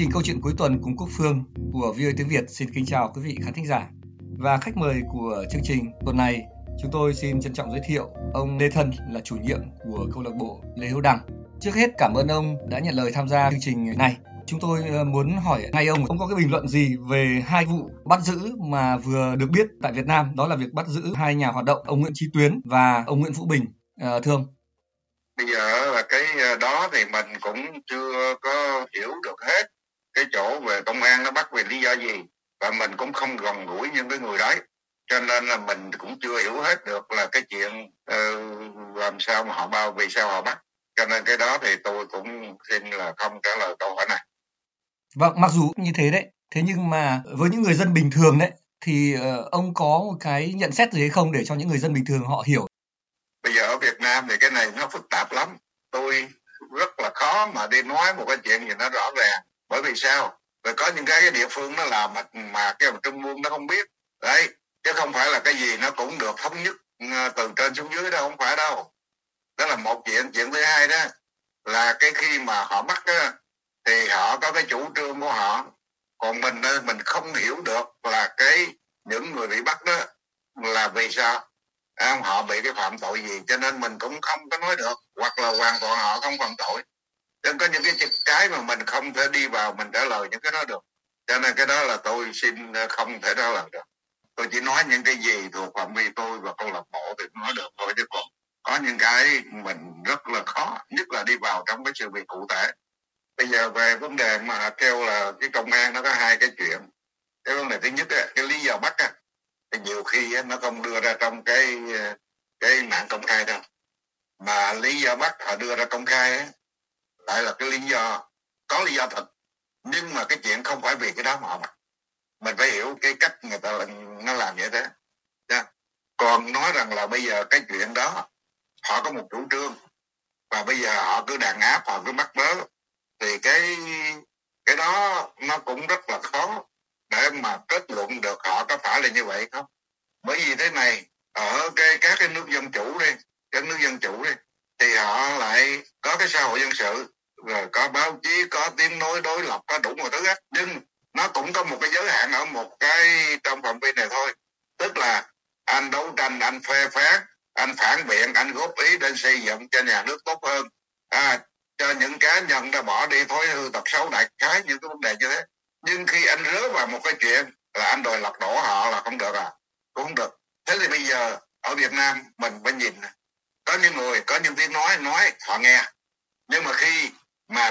trình Câu chuyện cuối tuần cùng Quốc Phương của VOA tiếng Việt xin kính chào quý vị khán thính giả. Và khách mời của chương trình tuần này, chúng tôi xin trân trọng giới thiệu ông Lê Thân là chủ nhiệm của câu lạc bộ Lê Hữu Đăng. Trước hết cảm ơn ông đã nhận lời tham gia chương trình này. Chúng tôi muốn hỏi ngay ông có cái bình luận gì về hai vụ bắt giữ mà vừa được biết tại Việt Nam, đó là việc bắt giữ hai nhà hoạt động, ông Nguyễn Chí Tuyến và ông Nguyễn Vũ Bình, thưa ông? Bây giờ là cái đó thì mình cũng chưa có hiểu được hết cái chỗ về công an nó bắt vì lý do gì, và mình cũng không gần gũi những cái người đấy, cho nên là mình cũng chưa hiểu hết được là cái chuyện làm sao mà họ bao, vì sao họ bắt, cho nên cái đó thì tôi cũng xin là không trả lời câu hỏi này. Vâng, mặc dù như thế đấy, thế nhưng mà với những người dân bình thường đấy thì ông có một cái nhận xét gì hay không để cho những người dân bình thường họ hiểu? Bây giờ ở Việt Nam thì cái này nó phức tạp lắm, tôi rất là khó mà đi nói một cái chuyện gì nó rõ ràng. Bởi vì sao? Vì có những cái địa phương nó làm mà cái Trung ương nó không biết đấy, chứ không phải là cái gì nó cũng được thống nhất từ trên xuống dưới đâu, không phải đâu. Đó là một chuyện. Chuyện thứ hai đó là cái khi mà họ bắt đó, thì họ có cái chủ trương của họ, còn mình không hiểu được là những người bị bắt đó là vì sao, họ bị cái phạm tội gì, cho nên mình cũng không có nói được, hoặc là hoàn toàn họ không phạm tội. Nên có những cái mà mình không thể đi vào mình trả lời những cái đó được, cho nên cái đó là tôi xin không thể trả lời được. Tôi chỉ nói những cái gì thuộc phạm vi tôi và câu lạc bộ thì nói được thôi, chứ còn có những cái mình rất là khó, nhất là đi vào trong cái sự việc cụ thể. Bây giờ về vấn đề mà kêu là cái công an nó có hai cái chuyện. Cái vấn đề thứ nhất cái lý do bắt thì nhiều khi nó không đưa ra trong cái mạng công khai đâu, mà lý do bắt họ đưa ra công khai lại là cái lý do, có lý do thật, nhưng mà cái chuyện không phải vì cái đó mà họ bắt. Mình phải hiểu cái cách người ta nó làm như thế. Còn nói rằng là bây giờ cái chuyện đó họ có một chủ trương và bây giờ họ cứ đàn áp, họ cứ bắt bớ, thì cái đó nó cũng rất là khó để mà kết luận được họ có phải là như vậy không. Bởi vì thế này, ở các cái nước dân chủ đi, thì họ lại có cái xã hội dân sự, rồi có báo chí, có tiếng nói đối lập, có đủ mọi thứ hết, nhưng nó cũng có một cái giới hạn ở một cái trong phạm vi này thôi. Tức là anh đấu tranh, anh phê phán, anh phản biện, anh góp ý để xây dựng cho nhà nước tốt hơn, cho những cá nhân đã bỏ đi thói hư tật xấu, đại khái những cái vấn đề như thế. Nhưng khi anh rớ vào một cái chuyện là anh đòi lật đổ họ là không được, cũng không được. Thế thì bây giờ ở Việt Nam mình phải nhìn, có những người, có những tiếng nói họ nghe, nhưng mà khi mà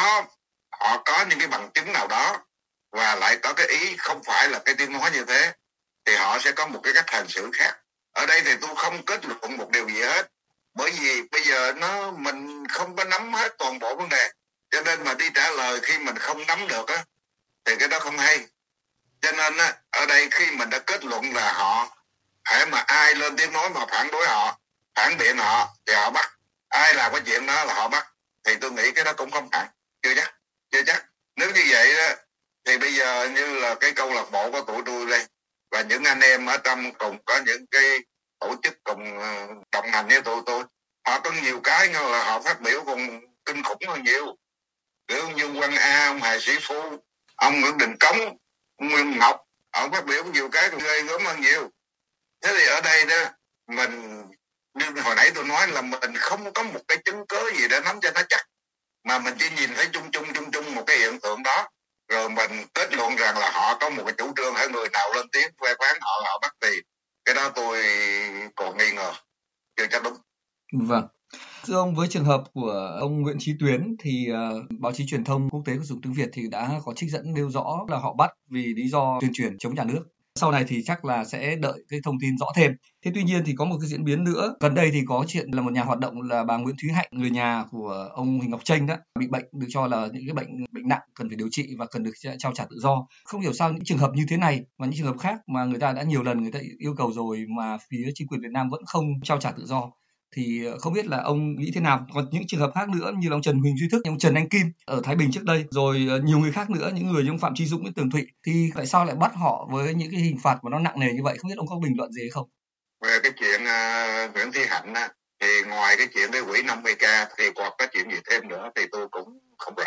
họ có những cái bằng chứng nào đó và lại có cái ý không phải là cái tiếng nói như thế, thì họ sẽ có một cái cách hành xử khác. Ở đây thì tôi không kết luận một điều gì hết, bởi vì bây giờ mình không có nắm hết toàn bộ vấn đề, cho nên mà đi trả lời khi mình không nắm được thì cái đó không hay. Cho nên ở đây khi mình đã kết luận là họ, hễ mà ai lên tiếng nói mà phản đối họ, phản biện họ thì họ bắt, ai làm cái chuyện đó là họ bắt, thì tôi nghĩ cái đó cũng không phải, chưa chắc. Nếu như vậy đó thì bây giờ như là cái câu lạc bộ của tụi tôi đây và những anh em ở trong cùng có những cái tổ chức cùng đồng hành với tụi tôi, họ có nhiều cái là họ phát biểu còn kinh khủng hơn nhiều. Ví dụ như Quang A, ông Hà Sĩ Phu, ông Nguyễn Đình Cống, ông Nguyên Ngọc, ông phát biểu nhiều cái còn ghê gớm hơn nhiều. Thế thì ở đây đó, mình như hồi nãy tôi nói là mình không có một cái chứng cớ gì để nắm cho nó chắc, mà mình chỉ nhìn thấy chung một cái hiện tượng đó, rồi mình kết luận rằng là họ có một cái chủ trương, hay người nào lên tiếng phê phán họ là họ bắt, thì cái đó tôi còn nghi ngờ, chưa chắc đúng. Vâng. Thưa ông, với trường hợp của ông Nguyễn Chí Tuyến thì báo chí truyền thông quốc tế của Dùng tiếng Việt thì đã có trích dẫn nêu rõ là họ bắt vì lý do tuyên truyền chống nhà nước. Sau này thì chắc là sẽ đợi cái thông tin rõ thêm. Thế tuy nhiên thì có một cái diễn biến nữa. Gần đây thì có chuyện là một nhà hoạt động là bà Nguyễn Thúy Hạnh, người nhà của ông Huỳnh Ngọc Chênh đó, bị bệnh, được cho là những cái bệnh nặng cần phải điều trị và cần được trao trả tự do. Không hiểu sao những trường hợp như thế này và những trường hợp khác mà người ta đã nhiều lần người ta yêu cầu rồi mà phía chính quyền Việt Nam vẫn không trao trả tự do. Thì không biết là ông nghĩ thế nào? Còn những trường hợp khác nữa như là ông Trần Huỳnh Duy Thức, ông Trần Anh Kim ở Thái Bình trước đây, rồi nhiều người khác nữa, những người như ông Phạm Chí Dũng với Tường Thụy, thì tại sao lại bắt họ với những cái hình phạt mà nó nặng nề như vậy? Không biết ông có bình luận gì hay không? Về cái chuyện Nguyễn Thị Hạnh thì ngoài cái chuyện cái quỹ 50k thì còn có chuyện gì thêm nữa thì tôi cũng không rõ.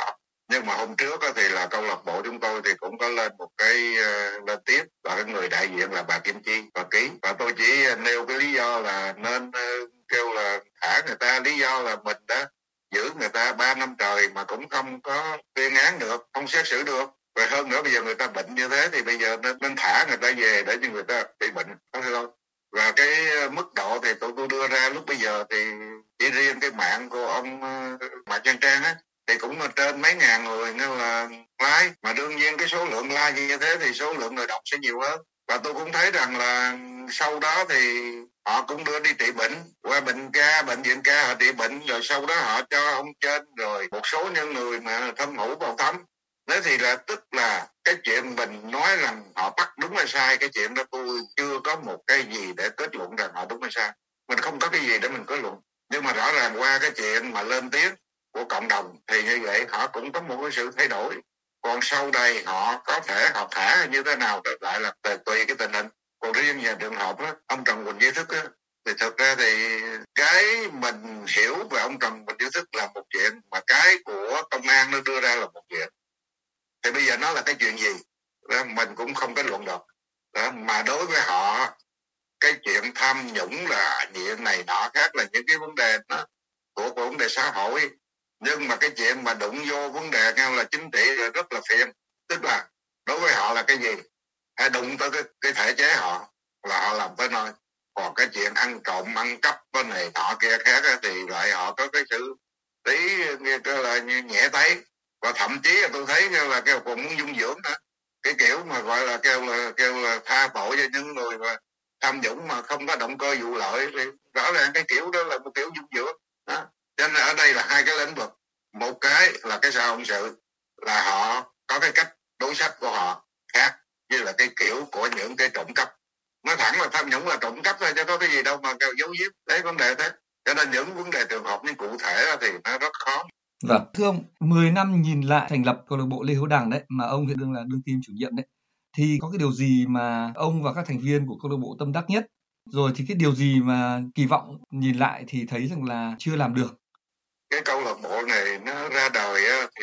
Nhưng mà hôm trước thì là câu lạc bộ chúng tôi thì cũng có lên một cái lên tiếp, và cái người đại diện là bà Kim Chi và ký, và tôi chỉ nêu cái lý do là nên kêu là thả người ta, lý do là mình đã giữ người ta 3 năm trời mà cũng không có tuyên án được, không xét xử được. Và hơn nữa bây giờ người ta bệnh như thế thì bây giờ nên thả người ta về để cho người ta bị bệnh, không phải không? Và cái mức độ thì tôi đưa ra lúc bây giờ thì chỉ riêng cái mạng của ông Mạc Văn Trang á thì cũng là trên mấy ngàn người nên là like, mà đương nhiên cái số lượng like như thế thì số lượng người đọc sẽ nhiều hơn. Và tôi cũng thấy rằng là sau đó thì họ cũng đưa đi trị bệnh qua bệnh viện ca họ trị bệnh, rồi sau đó họ cho ông trên rồi một số những người mà thâm hữu vào thăm. Thế thì là tức là cái chuyện mình nói rằng họ bắt đúng hay sai, cái chuyện đó tôi chưa có một cái gì để kết luận rằng họ đúng hay sai, mình không có cái gì để mình kết luận. Nhưng mà rõ ràng qua cái chuyện mà lên tiếng của cộng đồng thì như vậy họ cũng có một cái sự thay đổi. Còn sau đây họ có thể họ thả như thế nào lại là tùy cái tình hình. Còn riêng về trường hợp đó, ông Trần Quỳnh Như Thức á, thì thực ra thì cái mình hiểu về ông Trần Quỳnh Như Thức là một chuyện, mà cái của công an nó đưa ra là một chuyện. Thì bây giờ nó là cái chuyện gì đó, mình cũng không kết luận được đó. Mà đối với họ cái chuyện tham nhũng là chuyện này nọ khác là những cái vấn đề đó của vấn đề xã hội, nhưng mà cái chuyện mà đụng vô vấn đề nhau là chính trị là rất là phiền. Tức là đối với họ là cái gì, hay đụng tới cái thể chế họ là họ làm tới nơi. Còn cái chuyện ăn trộm ăn cắp cái này nọ kia khác thì lại họ có cái sự tí là nhẹ tay, và thậm chí là tôi thấy là kêu còn muốn dung dưỡng nữa, cái kiểu mà gọi là kêu là tha tội cho những người mà tham nhũng mà không có động cơ vụ lợi, thì rõ ràng cái kiểu đó là một kiểu dung dưỡng đó. Cho nên ở đây là hai cái lĩnh vực, một cái là cái xã hội sự là họ có cái cách đối sách của họ khác, như là cái kiểu của những cái trộm cắp. Nói thẳng là tham nhũng là trộm cắp thôi chứ có cái gì đâu mà kêu giấu giếm, đấy vấn đề thế. Cho nên những vấn đề trường hợp như cụ thể thì nó rất khó. Vâng, thưa ông, 10 năm nhìn lại thành lập câu lạc bộ Lê Hữu Đằng đấy, mà ông hiện đương là đương kim chủ nhiệm đấy, thì có cái điều gì mà ông và các thành viên của câu lạc bộ tâm đắc nhất? Rồi thì cái điều gì mà kỳ vọng nhìn lại thì thấy rằng là chưa làm được? Cái câu lạc bộ này nó ra đời thì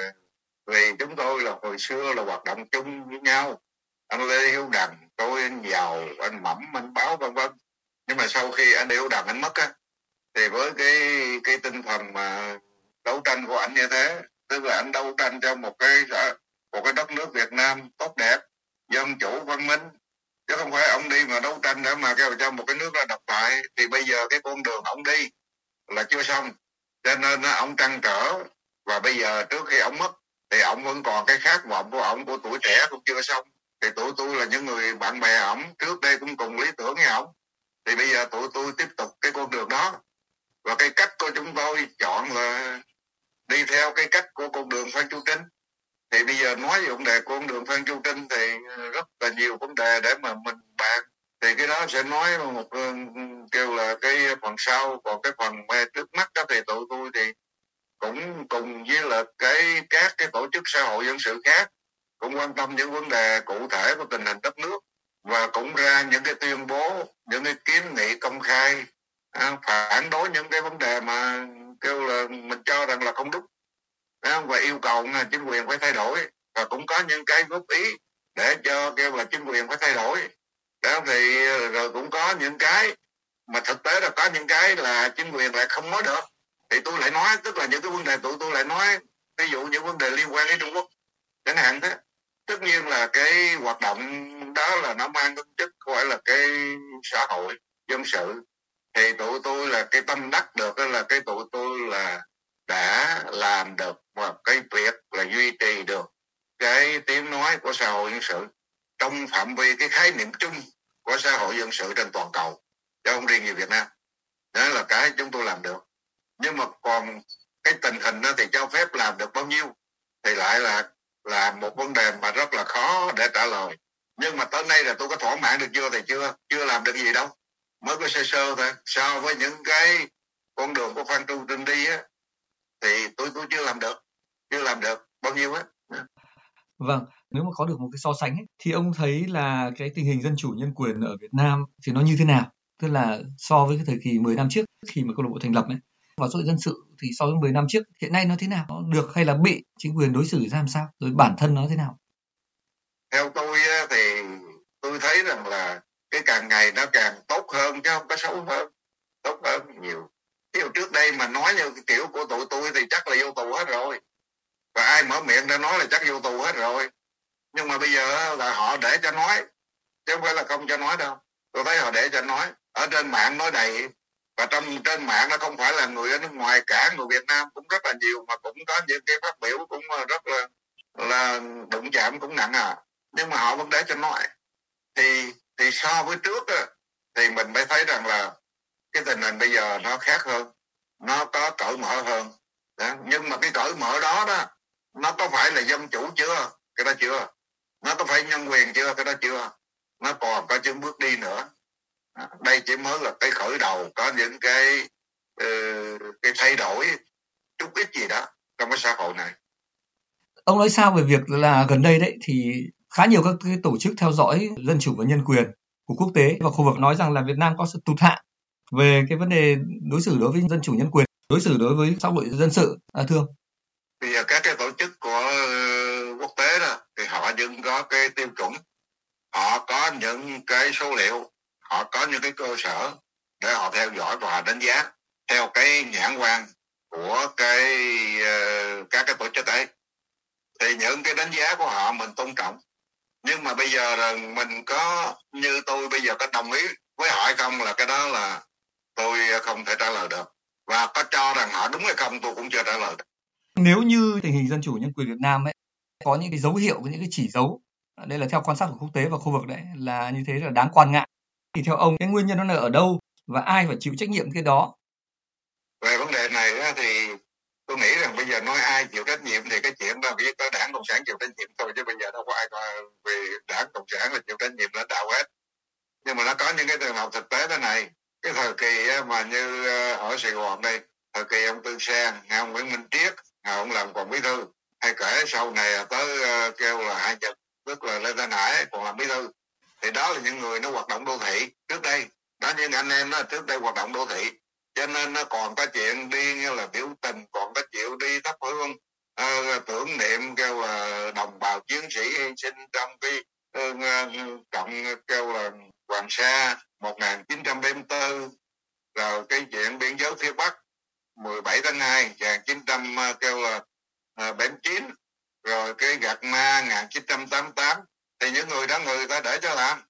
vì chúng tôi là hồi xưa là hoạt động chung với nhau, anh Lê Hữu Đằng, tôi, anh Giàu, anh Mẩm, anh Báo vân vân. Nhưng mà sau khi anh Lê Hữu Đằng anh mất thì với cái tinh thần mà đấu tranh của anh như thế, tức là anh đấu tranh cho một cái đất nước Việt Nam tốt đẹp, dân chủ, văn minh, chứ không phải ông đi mà đấu tranh để mà kêu cho một cái nước là độc tài. Thì bây giờ cái con đường ông đi là chưa xong, cho nên ông trăn trở, và bây giờ trước khi ông mất thì ông vẫn còn cái khát vọng của ông, của tuổi trẻ cũng chưa xong. Thì tụi tôi là những người bạn bè ông trước đây cũng cùng lý tưởng với ông, thì bây giờ tụi tôi tiếp tục cái con đường đó. Và cái cách của chúng tôi chọn là đi theo cái cách của con đường Phan Chu Trinh. Thì bây giờ nói về vấn đề con đường Phan Chu Trinh thì rất là nhiều vấn đề để mà mình bàn, thì cái đó sẽ nói một kêu là cái phần sau. Còn cái phần trước mắt đó thì tụi tôi thì cũng cùng với là các cái tổ chức xã hội dân sự khác cũng quan tâm những vấn đề cụ thể của tình hình đất nước, và cũng ra những cái tuyên bố, những cái kiến nghị công khai phản đối những cái vấn đề mà kêu là mình cho rằng là không đúng, và yêu cầu chính quyền phải thay đổi, và cũng có những cái góp ý để cho kêu là chính quyền phải thay đổi đó. Thì rồi cũng có những cái mà thực tế là có những cái là chính quyền lại không nói được thì tôi lại nói, tức là những cái vấn đề tụi tôi lại nói, ví dụ những vấn đề liên quan đến Trung Quốc chẳng hạn thế. Tất nhiên là cái hoạt động đó là nó mang tính chất gọi là cái xã hội dân sự, thì tụi tôi là cái tâm đắc được là cái tụi tôi là đã làm được một cái việc là duy trì được cái tiếng nói của xã hội dân sự trong phạm vi cái khái niệm chung của xã hội dân sự trên toàn cầu, chứ không riêng gì Việt Nam. Đó là cái chúng tôi làm được. Nhưng mà còn cái tình hình đó thì cho phép làm được bao nhiêu thì lại là một vấn đề mà rất là khó để trả lời. Nhưng mà tới nay là tôi có thỏa mãn được chưa thì chưa làm được gì đâu, mới có sơ thôi. So với những cái con đường của Phan Chu Trinh đi thì tôi chưa làm được bao nhiêu Vâng, nếu mà có được một cái so sánh ấy, thì ông thấy là cái tình hình dân chủ nhân quyền ở Việt Nam thì nó như thế nào? Tức là so với cái thời kỳ 10 năm trước khi mà câu lạc bộ thành lập ấy, vào xã hội dân sự thì so với 10 năm trước hiện nay nó thế nào, nó được hay là bị chính quyền đối xử ra làm sao, rồi bản thân nó thế nào? Theo tôi thì tôi thấy rằng là cái càng ngày nó càng tốt hơn chứ không có xấu hơn, tốt hơn nhiều. Ví dụ trước đây mà nói như cái kiểu của tụi tôi thì chắc là vô tù hết rồi, và ai mở miệng ra nói là chắc vô tù hết rồi. Nhưng mà bây giờ là họ để cho nói chứ không phải là không cho nói đâu. Tôi thấy họ để cho nói, ở trên mạng nói đầy, và trên mạng nó không phải là người ở nước ngoài, cả người Việt Nam cũng rất là nhiều mà cũng có những cái phát biểu cũng rất là đụng chạm cũng nặng nhưng mà họ vẫn để cho nói. Thì so với trước thì mình mới thấy rằng là cái tình hình bây giờ nó khác hơn, nó có cởi mở hơn đó. Nhưng mà cái cởi mở đó nó có phải là dân chủ chưa? Cái đó chưa. Nó có phải nhân quyền chưa? Cái đó chưa. Nó còn có những bước đi nữa. Đây chỉ mới là cái khởi đầu, có những cái thay đổi chút ít gì đó trong cái xã hội này. Ông nói sao về việc là gần đây đấy thì khá nhiều các cái tổ chức theo dõi dân chủ và nhân quyền của quốc tế và khu vực nói rằng là Việt Nam có sự tụt hạng về cái vấn đề đối xử đối với dân chủ nhân quyền, đối xử đối với xã hội dân sự, thưa ông? Thì các cái tổ chức của quốc tế đó thì họ vẫn có cái tiêu chuẩn, họ có những cái số liệu, họ có những cái cơ sở để họ theo dõi và họ đánh giá theo cái nhãn quan của các cái tổ chức ấy. Thì những cái đánh giá của họ mình tôn trọng, nhưng mà bây giờ là mình có, như tôi bây giờ có đồng ý với họ hay không là cái đó là tôi không thể trả lời được, và có cho rằng họ đúng hay không tôi cũng chưa trả lời được. Nếu như tình hình dân chủ nhân quyền Việt Nam ấy có những cái dấu hiệu, những cái chỉ dấu, đây là theo quan sát của quốc tế và khu vực đấy, là như thế là đáng quan ngại, thì theo ông cái nguyên nhân nó là ở đâu và ai phải chịu trách nhiệm cái đó? Về vấn đề này thì tôi nghĩ rằng bây giờ nói ai chịu trách nhiệm thì cái chuyện đó chỉ có Đảng Cộng sản chịu trách nhiệm thôi, chứ bây giờ đâu có ai về Đảng Cộng sản là chịu trách nhiệm lãnh đạo hết. Nhưng mà nó có những cái trường hợp thực tế thế này, cái thời kỳ mà như ở Sài Gòn đây, thời kỳ ông Tư Sang, ông Nguyễn Minh Triết, ông làm còn bí thư, hay kể sau này tới kêu là Hai Nhật, tức là Lê Thanh Hải còn làm bí thư, thì đó là những người nó hoạt động đô thị trước đây, đó những anh em đó trước đây hoạt động đô thị, cho nên nó còn có chuyện đi như là biểu tình, còn có chịu đi thắp hương tưởng niệm kêu là đồng bào chiến sĩ hy sinh trong cái cộng kêu là Hoàng Sa 1974, rồi cái chuyện biên giới phía Bắc 17 tháng 2 1900 kêu là 79, rồi cái Gạc Ma 1988. Thì những người đó người ta để cho làm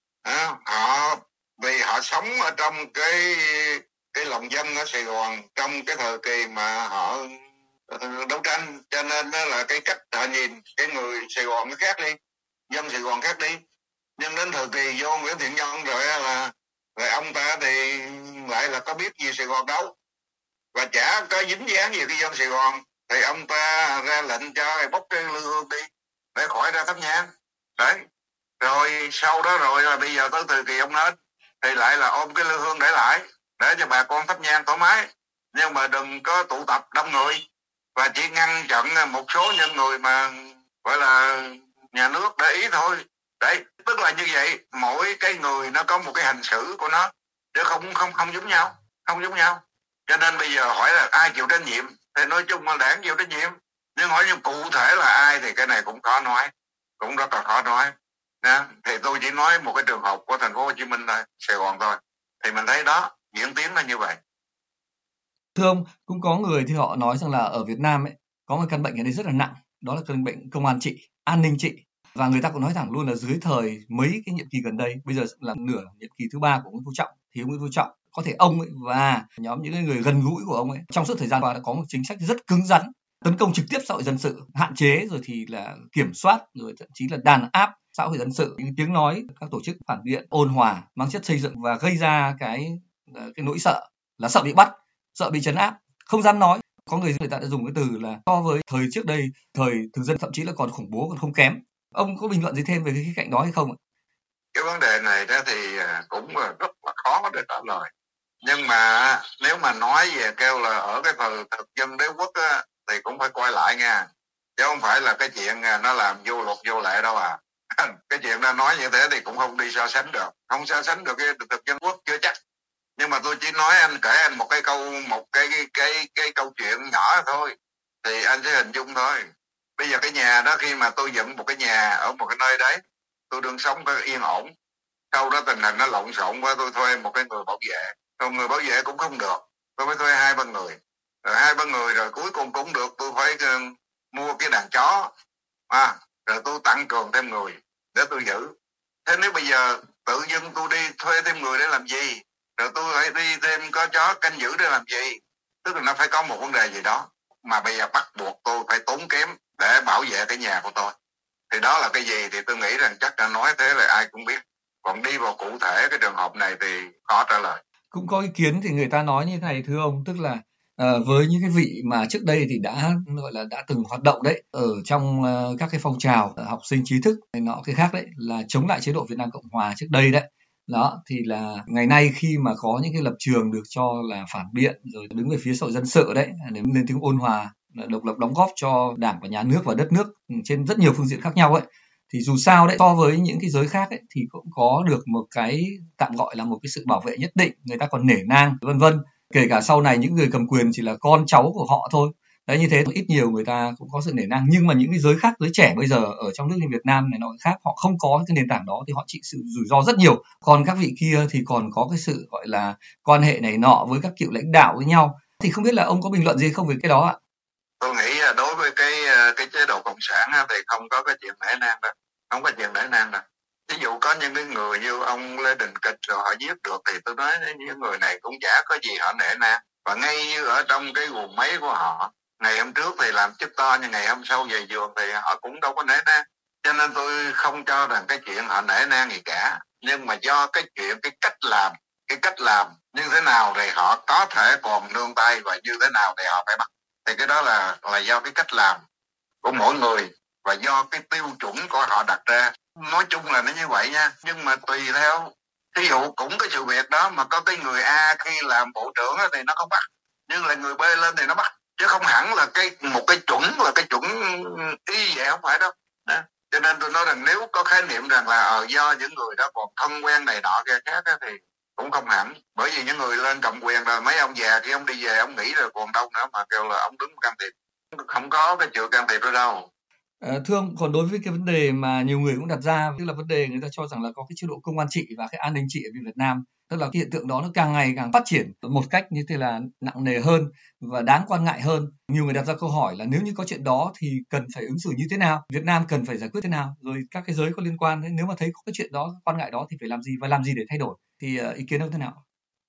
họ, vì họ sống ở trong cái lòng dân ở Sài Gòn trong cái thời kỳ mà họ đấu tranh, cho nên đó là cái cách họ nhìn cái người Sài Gòn nó khác đi, dân Sài Gòn khác đi. Nhưng đến thời kỳ vô Nguyễn Thiện Nhân rồi ông ta thì lại là có biết gì Sài Gòn đâu, và chả có dính dáng gì cái dân Sài Gòn, thì ông ta ra lệnh cho bốc cái lư hương đi để khỏi ra thắp nhang đấy. Rồi sau đó rồi là bây giờ tới thời kỳ ông hết thì lại là ôm cái lư hương để lại để cho bà con thắp nhang thoải mái, nhưng mà đừng có tụ tập đông người, và chỉ ngăn chặn một số những người mà gọi là nhà nước để ý thôi. Đấy, tức là như vậy, mỗi cái người nó có một cái hành xử của nó, chứ không giống nhau, không giống nhau. Cho nên bây giờ hỏi là ai chịu trách nhiệm thì nói chung là Đảng chịu trách nhiệm, nhưng hỏi như cụ thể là ai thì cái này cũng khó nói, cũng rất là khó nói. Đó. Thì tôi chỉ nói một cái trường hợp của thành phố Hồ Chí Minh thôi, Sài Gòn thôi, thì mình thấy đó diễn tiến là như vậy. Thưa ông, cũng có người thì họ nói rằng là ở Việt Nam ấy có một căn bệnh ở đây rất là nặng, đó là căn bệnh công an trị, an ninh trị, và người ta cũng nói thẳng luôn là dưới thời mấy cái nhiệm kỳ gần đây, bây giờ là nửa nhiệm kỳ thứ 3 của Nguyễn Phú Trọng, thì ông Nguyễn Phú Trọng có thể ông ấy và nhóm những người gần gũi của ông ấy trong suốt thời gian qua đã có một chính sách rất cứng rắn, tấn công trực tiếp xã hội dân sự, hạn chế rồi thì là kiểm soát, rồi thậm chí là đàn áp xã hội dân sự, những tiếng nói các tổ chức phản biện ôn hòa mang chất xây dựng và gây ra cái nỗi sợ là sợ bị bắt, sợ bị trấn áp, không dám nói. Có người ta đã dùng cái từ là so với thời trước đây, thời thực dân thậm chí là còn khủng bố, còn không kém. Ông có bình luận gì thêm về cái khía cạnh đó hay không ạ? Cái vấn đề này đó thì cũng rất là khó để trả lời. Nhưng mà nếu mà nói về kêu là ở cái thời thực dân đế quốc á, thì cũng phải coi lại nha. Chứ không phải là cái chuyện nó làm vô luật vô lệ đâu à. Cái chuyện nó nói như thế thì cũng không đi so sánh được. Không so sánh được cái thực dân quốc chưa chắc. Nhưng mà tôi chỉ nói anh, kể anh một cái câu chuyện nhỏ thôi thì anh sẽ hình dung thôi. Bây giờ cái nhà đó, khi mà tôi dựng một cái nhà ở một cái nơi đấy, tôi đương sống có yên ổn. Sau đó tình hình nó lộn xộn quá, tôi thuê một cái người bảo vệ, rồi người bảo vệ cũng không được, tôi mới thuê 2-3 người, rồi 2-3 người, rồi cuối cùng cũng được, tôi phải mua cái đàn chó, rồi tôi tăng cường thêm người để tôi giữ. Thế nếu bây giờ tự dưng tôi đi thuê thêm người để làm gì, rồi tôi phải đi thêm có chó canh giữ để làm gì? Tức là nó phải có một vấn đề gì đó mà bây giờ bắt buộc tôi phải tốn kém để bảo vệ cái nhà của tôi. Thì đó là cái gì thì tôi nghĩ rằng chắc là nói thế là ai cũng biết, còn đi vào cụ thể cái trường hợp này thì khó trả lời. Cũng có ý kiến thì người ta nói như thế này thưa ông, tức là với những cái vị mà trước đây thì đã gọi là đã từng hoạt động đấy ở trong các cái phong trào học sinh trí thức này nọ cái khác đấy, là chống lại chế độ Việt Nam Cộng Hòa trước đây đấy, đó thì là ngày nay khi mà có những cái lập trường được cho là phản biện rồi đứng về phía xã hội dân sự đấy, để lên tiếng ôn hòa, độc lập, đóng góp cho Đảng và Nhà nước và đất nước trên rất nhiều phương diện khác nhau ấy, thì dù sao đấy, so với những cái giới khác ấy, thì cũng có được một cái tạm gọi là một cái sự bảo vệ nhất định, người ta còn nể nang vân vân, kể cả sau này những người cầm quyền chỉ là con cháu của họ thôi. Đấy, như thế ít nhiều người ta cũng có sự nể nang, nhưng mà những cái giới khác, giới trẻ bây giờ ở trong nước như Việt Nam này nọ khác, họ không có cái nền tảng đó thì họ chịu sự rủi ro rất nhiều. Còn các vị kia thì còn có cái sự gọi là quan hệ này nọ với các cựu lãnh đạo với nhau. Thì không biết là ông có bình luận gì không về cái đó ạ? Tôi nghĩ đối với cái chế độ cộng sản thì không có cái chuyện nể nang đâu, không có chuyện nể nang đâu. Ví dụ có những cái người như ông Lê Đình Kịch rồi họ giết được thì tôi nói những người này cũng chả có gì họ nể nang, và ngay như ở trong cái guồng máy của họ, ngày hôm trước thì làm chức to nhưng ngày hôm sau về giường thì họ cũng đâu có nể nang. Cho nên tôi không cho rằng cái chuyện họ nể nang gì cả, nhưng mà do cái chuyện cái cách làm như thế nào thì họ có thể còn nương tay, và như thế nào thì họ phải bắt. Thì cái đó là do cái cách làm của mỗi người và do cái tiêu chuẩn của họ đặt ra. Nói chung là nó như vậy nha, nhưng mà tùy theo. Ví dụ cũng cái sự việc đó mà có cái người A khi làm bộ trưởng thì nó không bắt, nhưng là người B lên thì nó bắt, chứ không hẳn là một cái chuẩn là cái chuẩn y vậy, không phải đâu. Đó. Cho nên tôi nói rằng nếu có khái niệm rằng là do những người đó còn thân quen này nọ kia khác thì cũng không hẳn, bởi vì những người lên cầm quyền rồi mấy ông già khi ông đi về ông nghĩ rồi còn đâu nữa mà kêu là ông đứng can thiệp. Không có cái chuyện can thiệp ở đâu. Thưa ông, còn đối với cái vấn đề mà nhiều người cũng đặt ra, tức là vấn đề người ta cho rằng là có cái chế độ công an trị và cái an ninh trị ở Việt Nam, tức là cái hiện tượng đó nó càng ngày càng phát triển một cách như thế là nặng nề hơn và đáng quan ngại hơn. Nhiều người đặt ra câu hỏi là nếu như có chuyện đó thì cần phải ứng xử như thế nào, Việt Nam cần phải giải quyết thế nào, rồi các cái giới có liên quan, nếu mà thấy có cái chuyện đó, quan ngại đó thì phải làm gì và làm gì để thay đổi, thì ý kiến ông thế nào?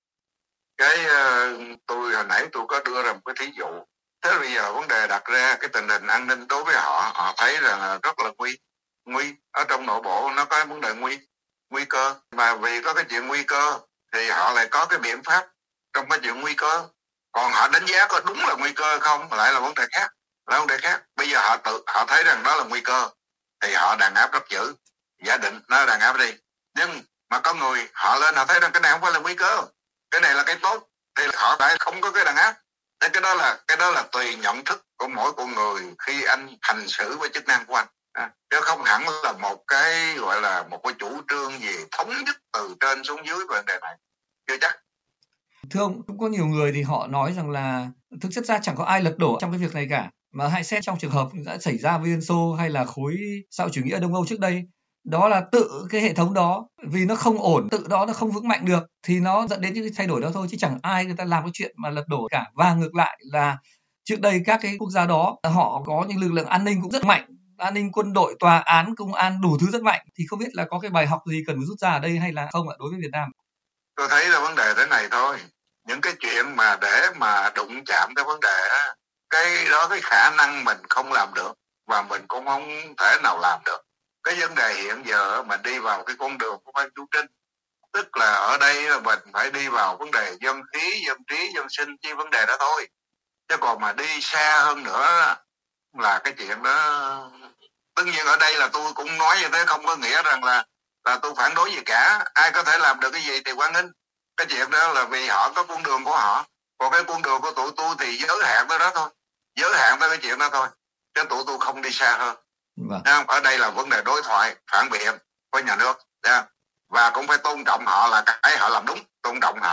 Tôi hồi nãy tôi có đưa ra một cái thí dụ. Thế bây giờ vấn đề đặt ra cái tình hình an ninh đối với họ thấy rằng rất là nguy ở trong nội bộ, nó có vấn đề nguy cơ, mà vì có cái chuyện nguy cơ thì họ lại có cái biện pháp trong cái chuyện nguy cơ. Còn họ đánh giá có đúng là nguy cơ không lại là vấn đề khác. Bây giờ họ thấy rằng đó là nguy cơ thì họ đàn áp rất dữ, giả định nó đàn áp đi, nhưng mà có người họ lên họ thấy rằng cái này không phải là nguy cơ, cái này là cái tốt, thì họ lại không có cái đàn áp. Nên cái đó là tùy nhận thức của mỗi con người khi anh hành xử với chức năng của anh, chứ không hẳn là một cái gọi là một cái chủ trương gì thống nhất từ trên xuống dưới về vấn đề này, chưa chắc. Thưa ông, cũng có nhiều người thì họ nói rằng là thực chất ra chẳng có ai lật đổ trong cái việc này cả, mà hãy xét trong trường hợp đã xảy ra với Liên Xô hay là khối xã hội chủ nghĩa Đông Âu trước đây, đó là tự cái hệ thống đó vì nó không ổn, tự đó nó không vững mạnh được thì nó dẫn đến những cái thay đổi đó thôi, chứ chẳng ai người ta làm cái chuyện mà lật đổ cả. Và ngược lại là trước đây các cái quốc gia đó họ có những lực lượng an ninh cũng rất mạnh, an ninh, quân đội, tòa án, công an, đủ thứ rất mạnh, thì không biết là có cái bài học gì cần phải rút ra ở đây hay là không ạ, đối với Việt Nam? Tôi thấy là vấn đề thế này thôi, những cái chuyện mà để mà đụng chạm cái vấn đề á, cái đó cái khả năng mình không làm được và mình cũng không thể nào làm được. Cái vấn đề hiện giờ mình đi vào cái con đường của Phan Chu Trinh, tức là ở đây là mình phải đi vào vấn đề dân khí, dân trí, dân sinh, chỉ vấn đề đó thôi. Chứ còn mà đi xa hơn nữa là cái chuyện đó. Tất nhiên ở đây là tôi cũng nói như thế, không có nghĩa rằng là tôi phản đối gì cả. Ai có thể làm được cái gì thì hoan nghênh. Cái chuyện đó là vì họ có con đường của họ, còn cái con đường của tụi tôi thì giới hạn tới đó thôi, giới hạn tới cái chuyện đó thôi, chứ tụi tôi không đi xa hơn. Vâng. Ở đây là vấn đề đối thoại, phản biện với nhà nước, và cũng phải tôn trọng họ, là cái họ làm đúng, tôn trọng họ.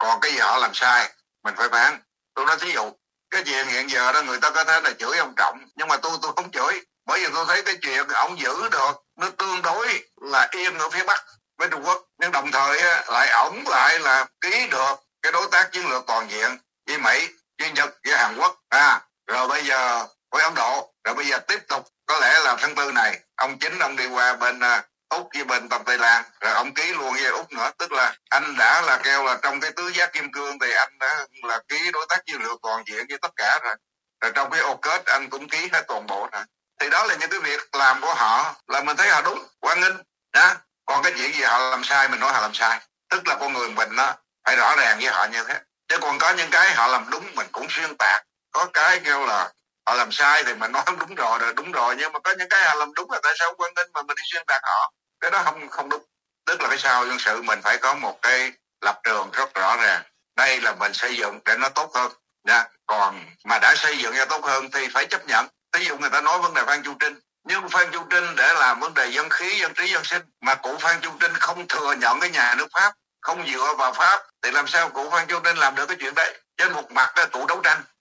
còn cái gì họ làm sai mình phải phán. Tôi nói thí dụ cái chuyện hiện giờ đó người ta có thể là chửi ông Trọng, nhưng mà tôi không chửi, bởi vì tôi thấy cái chuyện ông giữ được nó tương đối là yên ở phía Bắc với Trung Quốc, nhưng đồng thời lại ổng lại là ký được cái đối tác chiến lược toàn diện với Mỹ, với Nhật, với Hàn Quốc, rồi bây giờ với Ấn Độ, rồi bây giờ tiếp tục có lẽ là tháng 4 này ông đi qua bên Úc với bên Tân Tây Lan, rồi ông ký luôn với Úc nữa, tức là anh đã là kêu là trong cái tứ giác kim cương thì anh đã là ký đối tác chiến lược toàn diện với tất cả rồi, rồi trong cái AUKUS anh cũng ký hết toàn bộ rồi. Thì đó là những cái việc làm của họ là mình thấy họ đúng, hoan nghênh đó. Còn cái chuyện gì họ làm sai mình nói họ làm sai, tức là con người mình đó phải rõ ràng với họ như thế. Chứ còn có những cái họ làm đúng mình cũng xuyên tạc, có cái kêu là họ làm sai thì mình nói đúng rồi, nhưng mà có những cái họ làm đúng là tại sao quan nghênh mà mình đi xuyên tạc họ, cái đó không đúng. Tức là cái sau dân sự mình phải có một cái lập trường rất rõ ràng, đây là mình xây dựng để nó tốt hơn nha. Còn mà đã xây dựng cho tốt hơn thì phải chấp nhận. Ví dụ người ta nói vấn đề Phan Chu Trinh, nhưng Phan Chu Trinh để làm vấn đề dân khí, dân trí, dân sinh, mà cụ Phan Chu Trinh không thừa nhận cái nhà nước Pháp, không dựa vào Pháp, thì làm sao cụ Phan Chu Trinh làm được cái chuyện đấy? Trên một mặt là cụ đấu tranh,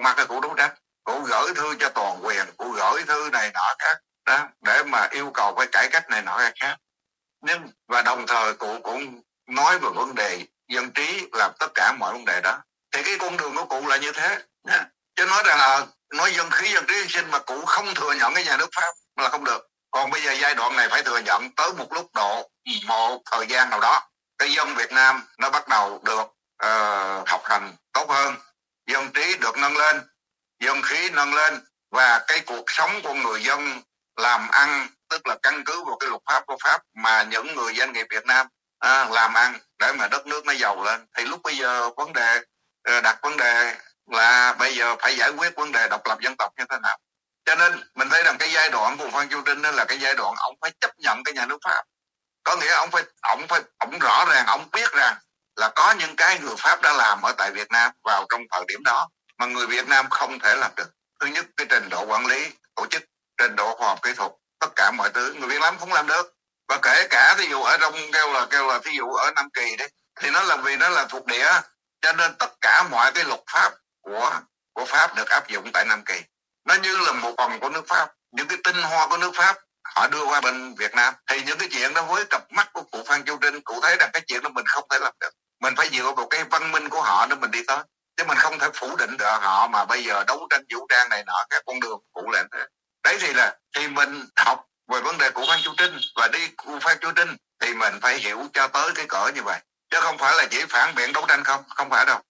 cụ gửi thư cho toàn quyền, cụ gửi thư này nọ khác đó để mà yêu cầu phải cải cách này nọ khác, nhưng và đồng thời cụ cũng nói về vấn đề dân trí, làm tất cả mọi vấn đề đó. Thì cái con đường của cụ là như thế nha. Chứ nói rằng là nói dân khí, dân trí, dân sinh mà cụ không thừa nhận cái nhà nước Pháp là không được. Còn bây giờ giai đoạn này phải thừa nhận, tới một lúc độ một thời gian nào đó cái dân Việt Nam nó bắt đầu được học hành tốt hơn, dân trí được nâng lên, dân khí nâng lên, và cái cuộc sống của người dân làm ăn, tức là căn cứ vào cái luật pháp của Pháp mà những người doanh nghiệp Việt Nam làm ăn để mà đất nước nó giàu lên. Thì lúc bây giờ vấn đề đặt vấn đề là bây giờ phải giải quyết vấn đề độc lập dân tộc như thế nào. Cho nên mình thấy rằng cái giai đoạn của Phan Chu Trinh đó là cái giai đoạn ông phải chấp nhận cái nhà nước Pháp, có nghĩa ông rõ ràng, ông biết rằng là có những cái người Pháp đã làm ở tại Việt Nam vào trong thời điểm đó mà người Việt Nam không thể làm được. Thứ nhất, cái trình độ quản lý tổ chức, trình độ khoa học kỹ thuật, tất cả mọi thứ người Việt Nam không làm được. Và kể cả ví dụ ở trong kêu là ví dụ ở Nam Kỳ đấy, thì nó là vì nó là thuộc địa, cho nên tất cả mọi cái luật pháp của Pháp được áp dụng tại Nam Kỳ. Nó như là một phần của nước Pháp, những cái tinh hoa của nước Pháp họ đưa qua bên Việt Nam. Thì những cái chuyện đó với cặp mắt của cụ Phan Chu Trinh, cụ thấy rằng cái chuyện đó mình không thể làm được. Mình phải dựa vào cái văn minh của họ để mình đi tới, chứ mình không thể phủ định được họ mà bây giờ đấu tranh vũ trang này nọ, các con đường cụ làm thế. Đấy thì mình học về vấn đề của Phan Chu Trinh và đi của Phan Chu Trinh thì mình phải hiểu cho tới cái cỡ như vậy, chứ không phải là chỉ phản biện đấu tranh không phải đâu.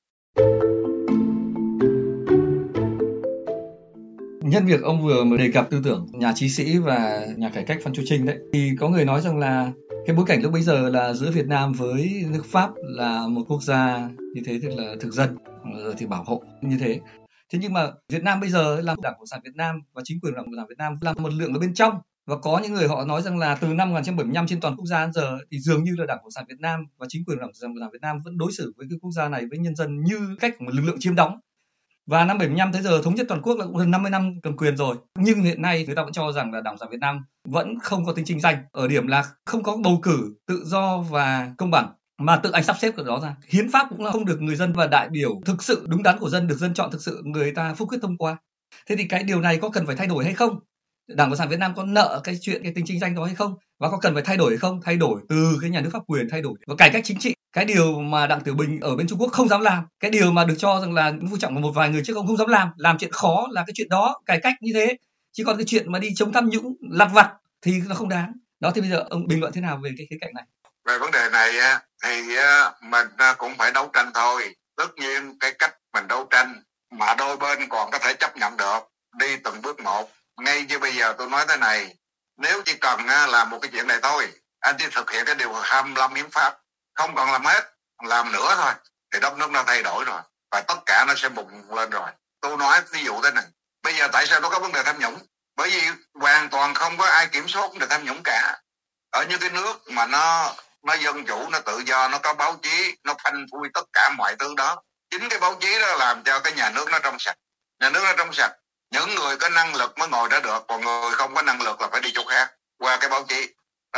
Nhân việc ông vừa mới đề cập tư tưởng nhà trí sĩ và nhà cải cách Phan Chu Trinh đấy, thì có người nói rằng là cái bối cảnh lúc bấy giờ là giữa Việt Nam với nước Pháp là một quốc gia như thế, tức là thực dân rồi thì bảo hộ như thế. Thế nhưng mà Việt Nam bây giờ là Đảng Cộng sản Việt Nam và chính quyền Đảng Cộng sản Việt Nam là một lượng ở bên trong, và có những người họ nói rằng là từ năm 1975 trên toàn quốc gia đến giờ thì dường như là Đảng Cộng sản Việt Nam và chính quyền Đảng Cộng sản Việt Nam vẫn đối xử với cái quốc gia này, với nhân dân như cách một lực lượng chiếm đóng. Và năm 75 tới giờ thống nhất toàn quốc là cũng gần 50 năm cầm quyền rồi. Nhưng hiện nay người ta vẫn cho rằng là Đảng Cộng sản Việt Nam vẫn không có tính chính danh, ở điểm là không có bầu cử tự do và công bằng, mà tự anh sắp xếp cái đó ra. Hiến pháp cũng là không được người dân và đại biểu thực sự đúng đắn của dân, được dân chọn thực sự người ta phúc quyết thông qua. Thế thì cái điều này có cần phải thay đổi hay không? Đảng Cộng sản Việt Nam có nợ cái chuyện cái tính chính danh đó hay không? Và có cần phải thay đổi hay không? Thay đổi từ cái nhà nước pháp quyền, thay đổi và cải cách chính trị. Cái điều mà Đặng Tiểu Bình ở bên Trung Quốc không dám làm, cái điều mà được cho rằng là Nguyễn Phú Trọng và một vài người trước ông không dám làm chuyện khó là cái chuyện đó, cải cách như thế. Chứ còn cái chuyện mà đi chống tham nhũng lặt vặt thì nó không đáng. Đó, thì bây giờ ông bình luận thế nào về cái khía cạnh này? Về vấn đề này thì mình cũng phải đấu tranh thôi. Tất nhiên cái cách mình đấu tranh mà đôi bên còn có thể chấp nhận được, đi từng bước một. Ngay như bây giờ tôi nói thế này, nếu chỉ cần làm một cái chuyện này thôi, anh chỉ thực hiện cái điều 25 hiến pháp, không còn làm hết, làm nữa thôi, thì đất nước nó thay đổi rồi, và tất cả nó sẽ bùng lên rồi. Tôi nói ví dụ thế này, bây giờ tại sao nó có vấn đề tham nhũng? Bởi vì hoàn toàn không có ai kiểm soát vấn đề tham nhũng cả. Ở những cái nước mà nó dân chủ, nó tự do, nó có báo chí, nó phanh phui tất cả mọi thứ đó. Chính cái báo chí đó làm cho cái nhà nước nó trong sạch. Nhà nước nó trong sạch, những người có năng lực mới ngồi đó được, còn người không có năng lực là phải đi chỗ khác qua cái báo chí.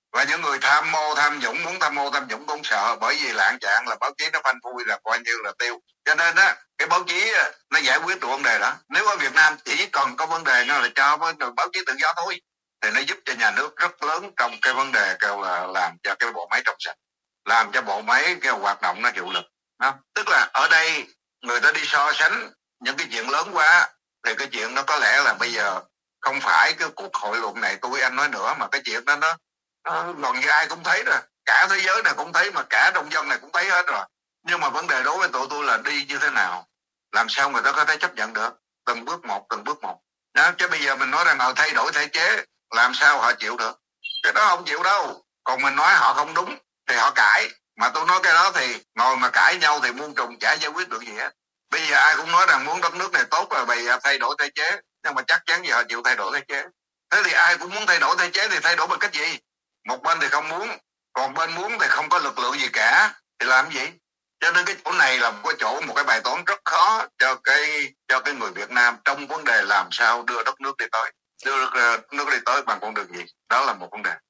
Và những người tham mô tham nhũng, muốn tham mô tham nhũng cũng sợ, bởi vì lạng trạng là báo chí nó phanh phui là coi như là tiêu. Cho nên á, cái báo chí nó giải quyết được vấn đề đó. Nếu ở Việt Nam chỉ còn có vấn đề nó là cho báo chí tự do thôi, thì nó giúp cho nhà nước rất lớn trong cái vấn đề kêu là làm cho cái bộ máy trong sạch, làm cho bộ máy cái hoạt động nó hiệu lực. Đó. Tức là ở đây người ta đi so sánh những cái chuyện lớn quá, thì cái chuyện đó có lẽ là bây giờ không phải cái cuộc hội luận này tôi anh nói nữa, mà cái chuyện đó nó gần như ai cũng thấy rồi, cả thế giới này cũng thấy, mà cả đông dân này cũng thấy hết rồi. Nhưng mà vấn đề đối với tụi tôi là đi như thế nào, làm sao người ta có thể chấp nhận được, từng bước một đó. Chứ bây giờ mình nói rằng họ thay đổi thể chế, làm sao họ chịu được? Cái đó không chịu đâu. Còn mình nói họ không đúng thì họ cãi, mà tôi nói cái đó thì ngồi mà cãi nhau thì muôn trùng chả giải quyết được gì hết. Bây giờ ai cũng nói rằng muốn đất nước này tốt là bây giờ thay đổi thể chế, nhưng mà chắc chắn gì họ chịu thay đổi thể chế. Thế thì ai cũng muốn thay đổi thể chế thì thay đổi bằng cách gì? Một bên thì không muốn, còn bên muốn thì không có lực lượng gì cả, thì làm gì? Cho nên cái chỗ này là một cái bài toán rất khó cho cái người Việt Nam trong vấn đề làm sao đưa đất nước đi tới, bằng con đường gì, đó là một vấn đề.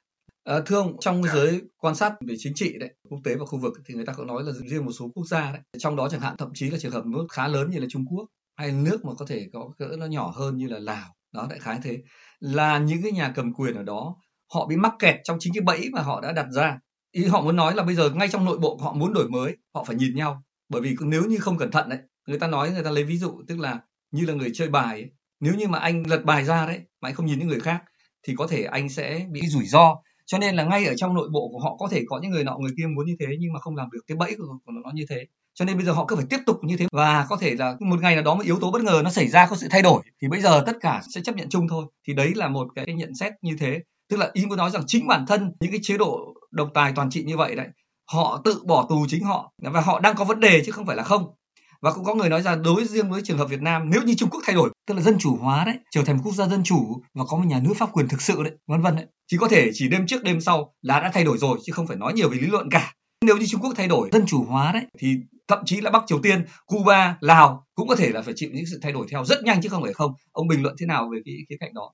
Thưa ông, trong giới quan sát về chính trị đấy, quốc tế và khu vực thì người ta có nói là riêng một số quốc gia đấy, trong đó chẳng hạn thậm chí là trường hợp nước khá lớn như là Trung Quốc, hay nước mà có thể có cỡ nó nhỏ hơn như là Lào, đó đại khái thế, là những cái nhà cầm quyền ở đó họ bị mắc kẹt trong chính cái bẫy mà họ đã đặt ra. Ý họ muốn nói là bây giờ ngay trong nội bộ họ muốn đổi mới, họ phải nhìn nhau, bởi vì nếu như không cẩn thận đấy, người ta lấy ví dụ, tức là như là người chơi bài ấy. Nếu như mà anh lật bài ra đấy mà anh không nhìn những người khác thì có thể anh sẽ bị rủi ro. Cho nên là ngay ở trong nội bộ của họ có thể có những người nọ người kia muốn như thế nhưng mà không làm được, cái bẫy của nó như thế. Cho nên bây giờ họ cứ phải tiếp tục như thế, và có thể là một ngày nào đó một yếu tố bất ngờ nó xảy ra, có sự thay đổi thì bây giờ tất cả sẽ chấp nhận chung thôi. Thì đấy là một cái nhận xét như thế. Tức là ý muốn nói rằng chính bản thân những cái chế độ độc tài toàn trị như vậy đấy, họ tự bỏ tù chính họ và họ đang có vấn đề chứ không phải là không. Và cũng có người nói rằng đối riêng với trường hợp Việt Nam, nếu như Trung Quốc thay đổi, tức là dân chủ hóa đấy, trở thành một quốc gia dân chủ và có một nhà nước pháp quyền thực sự đấy, vân vân đấy, thì có thể chỉ đêm trước đêm sau là đã thay đổi rồi, chứ không phải nói nhiều về lý luận cả. Nếu như Trung Quốc thay đổi dân chủ hóa đấy, thì thậm chí là Bắc Triều Tiên, Cuba, Lào cũng có thể là phải chịu những sự thay đổi theo rất nhanh chứ không phải không. Ông bình luận thế nào về cái khía cạnh đó?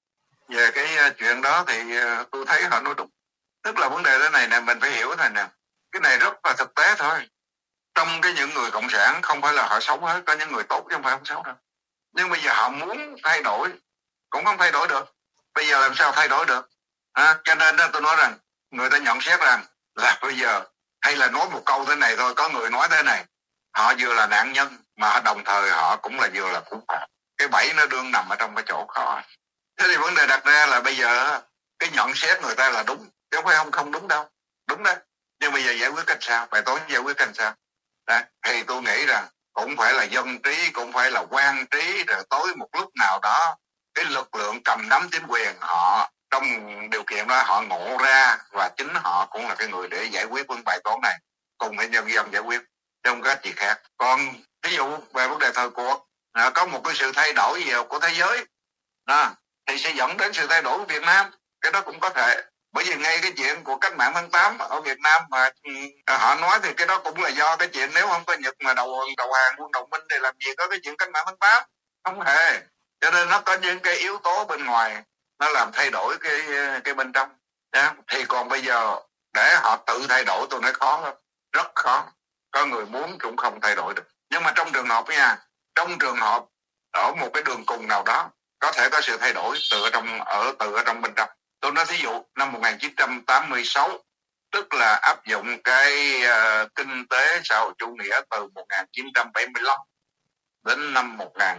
Về cái chuyện đó thì tôi thấy họ nói đúng. Tức là vấn đề thế này nè, mình phải hiểu thế nè, cái này rất là thực tế thôi. Trong những người cộng sản không phải là họ xấu hết, có những người tốt chứ không phải không xấu đâu. Nhưng bây giờ họ muốn thay đổi cũng không thay đổi được. Bây giờ làm sao thay đổi được? Cho nên đó tôi nói rằng người ta nhận xét rằng là bây giờ, hay là nói một câu thế này thôi, có người nói thế này, họ vừa là nạn nhân mà đồng thời họ cũng là vừa là thủ phạm. Cái bẫy nó đương nằm ở trong cái chỗ khó. Thế thì vấn đề đặt ra là bây giờ cái nhận xét người ta là đúng, chứ không phải không đúng đâu, đúng đó. Nhưng bây giờ giải quyết cách sao? Bài toán giải quyết cách sao? Đó. Thì tôi nghĩ rằng cũng phải là dân trí, cũng phải là quan trí, rồi tối một lúc nào đó cái lực lượng cầm nắm chính quyền họ trong điều kiện đó họ ngộ ra, và chính họ cũng là cái người để giải quyết vấn bài toán này, cùng với nhân dân giải quyết, trong cái gì khác. Còn ví dụ về vấn đề thời cuộc, có một cái sự thay đổi gì của thế giới đó, thì sẽ dẫn đến sự thay đổi của Việt Nam. Cái đó cũng có thể, bởi vì ngay cái chuyện của cách mạng tháng 8 ở Việt Nam mà họ nói thì cái đó cũng là do cái chuyện nếu không có Nhật mà đầu hàng quân đồng minh thì làm gì có cái chuyện cách mạng tháng 8, không hề. Cho nên nó có những cái yếu tố bên ngoài nó làm thay đổi cái bên trong. Thì còn bây giờ để họ tự thay đổi tôi nói khó lắm, rất khó. Có người muốn cũng không thay đổi được. Nhưng mà trong trường hợp nha, trong trường hợp ở một cái đường cùng nào đó có thể có sự thay đổi từ ở trong bên trong. Tôi nói thí dụ năm 1986, tức là áp dụng cái kinh tế xã hội chủ nghĩa từ 1975 đến năm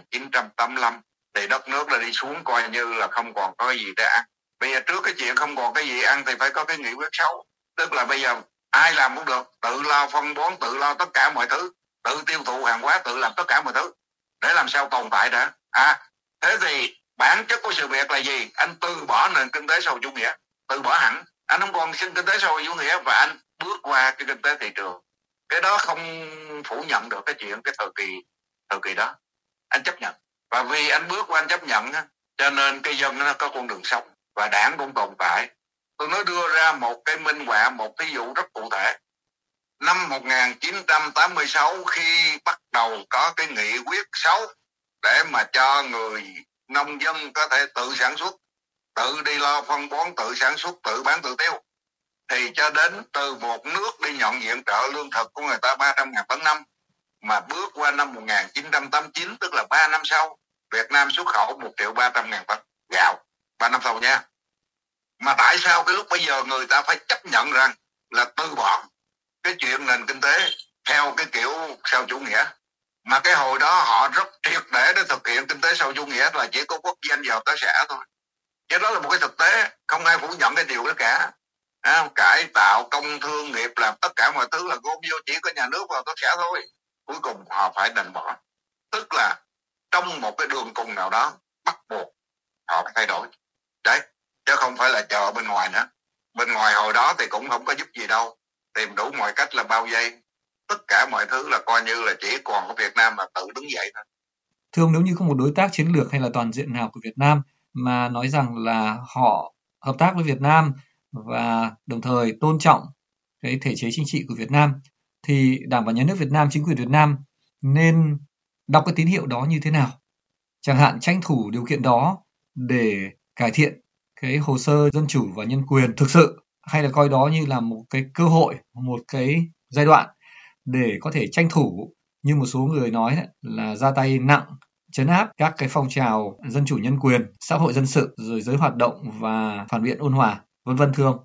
1985 thì đất nước đã đi xuống coi như là không còn có cái gì để ăn. Bây giờ trước cái chuyện không còn cái gì ăn thì phải có cái nghị quyết 6, tức là bây giờ ai làm cũng được, tự lo phân bón, tự lo tất cả mọi thứ, tự tiêu thụ hàng hóa, tự làm tất cả mọi thứ để làm sao tồn tại đã. Thế thì bản chất của sự việc là gì? Anh từ bỏ nền kinh tế xã hội chủ nghĩa, từ bỏ hẳn, anh không còn kinh tế xã hội chủ nghĩa và anh bước qua cái kinh tế thị trường. Cái đó không phủ nhận được cái chuyện cái thời kỳ đó anh chấp nhận, và vì anh bước qua anh chấp nhận cho nên cái dân nó có con đường sống và đảng cũng tồn tại. Tôi nói đưa ra một cái minh họa, một ví dụ rất cụ thể. Năm 1986 khi bắt đầu có cái nghị quyết 6 để mà cho người nông dân có thể tự sản xuất tự đi lo phân bón, tự sản xuất, tự bán tự tiêu, thì cho đến từ một nước đi nhận viện trợ lương thực của người ta 300.000 tấn năm, mà bước qua năm 1989, tức là 3 năm sau, Việt Nam xuất khẩu 1.300.000 tấn gạo 3 năm sau nha. Mà tại sao cái lúc bây giờ người ta phải chấp nhận rằng là từ bỏ cái chuyện nền kinh tế theo cái kiểu sau chủ nghĩa, mà cái hồi đó họ rất triệt để thực hiện kinh tế sau chủ nghĩa là chỉ có quốc doanh và hợp tác xã thôi. Chứ đó là một cái thực tế, không ai phủ nhận cái điều đó cả. Cải tạo, công thương nghiệp, làm tất cả mọi thứ là gom vô chỉ có nhà nước và hợp tác xã thôi. Cuối cùng họ phải đành bỏ. Tức là trong một cái đường cùng nào đó bắt buộc họ phải thay đổi. Đấy, chứ không phải là chờ bên ngoài nữa. Bên ngoài hồi đó thì cũng không có giúp gì đâu, tìm đủ mọi cách là bao vây. Tất cả mọi thứ là coi như là chỉ còn có Việt Nam là tự đứng dậy thôi. Thưa ông, nếu như không một đối tác chiến lược hay là toàn diện nào của Việt Nam mà nói rằng là họ hợp tác với Việt Nam và đồng thời tôn trọng cái thể chế chính trị của Việt Nam, thì Đảng và Nhà nước Việt Nam, chính quyền Việt Nam nên đọc cái tín hiệu đó như thế nào? Chẳng hạn tranh thủ điều kiện đó để cải thiện cái hồ sơ dân chủ và nhân quyền thực sự, hay là coi đó như là một cái cơ hội, một cái giai đoạn để có thể tranh thủ, như một số người nói là ra tay nặng, trấn áp các cái phong trào dân chủ nhân quyền, xã hội dân sự, rồi giới hoạt động và phản biện ôn hòa, vân vân, thưa ông?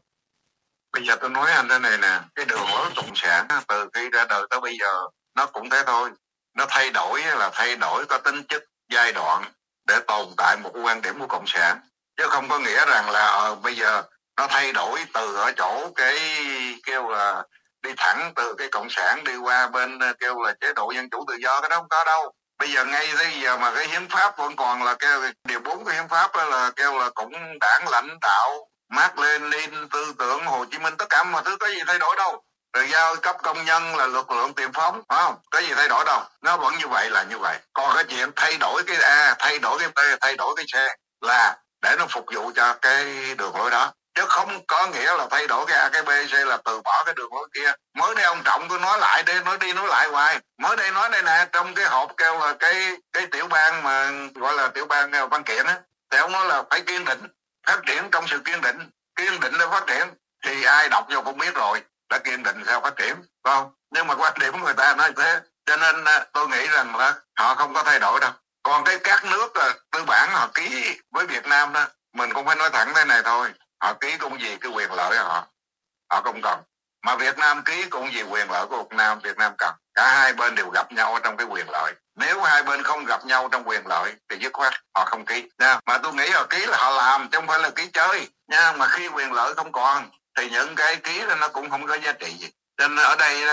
Bây giờ tôi nói anh thế này nè, cái đường lối cộng sản từ khi ra đời tới bây giờ nó cũng thế thôi. Nó thay đổi là thay đổi có tính chất giai đoạn để tồn tại một quan điểm của cộng sản, chứ không có nghĩa rằng là bây giờ nó thay đổi từ ở chỗ cái kêu là đi thẳng từ cái cộng sản đi qua bên kêu là chế độ dân chủ tự do, cái đó không có đâu. Bây giờ ngay tới giờ mà cái hiến pháp vẫn còn là kêu điều 4 cái hiến pháp là kêu là cũng đảng lãnh đạo Mác Lênin, tư tưởng Hồ Chí Minh, tất cả mọi thứ có gì thay đổi đâu. Rồi giao cấp công nhân là lực lượng tiền phóng, phải không? Có gì thay đổi đâu. Nó vẫn như vậy là như vậy. Còn cái chuyện thay đổi cái A, thay đổi cái B, thay đổi cái C là để nó phục vụ cho cái đường lối đó. Chứ không có nghĩa là thay đổi cái A, cái B, C là từ bỏ cái đường lối kia. Mới đây ông Trọng tôi nói lại đi, nói lại hoài. Mới đây nói đây nè, trong cái hộp kêu là cái tiểu ban mà gọi là tiểu ban văn kiện á, thì ông nói là phải kiên định, phát triển trong sự kiên định để phát triển, thì ai đọc vô cũng biết rồi, đã kiên định sao phát triển, phải không? Nhưng mà quan điểm của người ta nói thế, cho nên tôi nghĩ rằng là họ không có thay đổi đâu. Còn cái các nước tư bản họ ký với Việt Nam đó, mình cũng phải nói thẳng thế này thôi, họ ký cũng vì cái quyền lợi của họ không cần. Mà Việt Nam ký cũng vì quyền lợi của Việt Nam cần. Cả hai bên đều gặp nhau trong cái quyền lợi. Nếu hai bên không gặp nhau trong quyền lợi thì dứt khoát họ không ký nha. Mà tôi nghĩ họ ký là họ làm chứ không phải là ký chơi nha. Mà khi quyền lợi không còn thì những cái ký đó nó cũng không có giá trị gì. Cho nên ở đây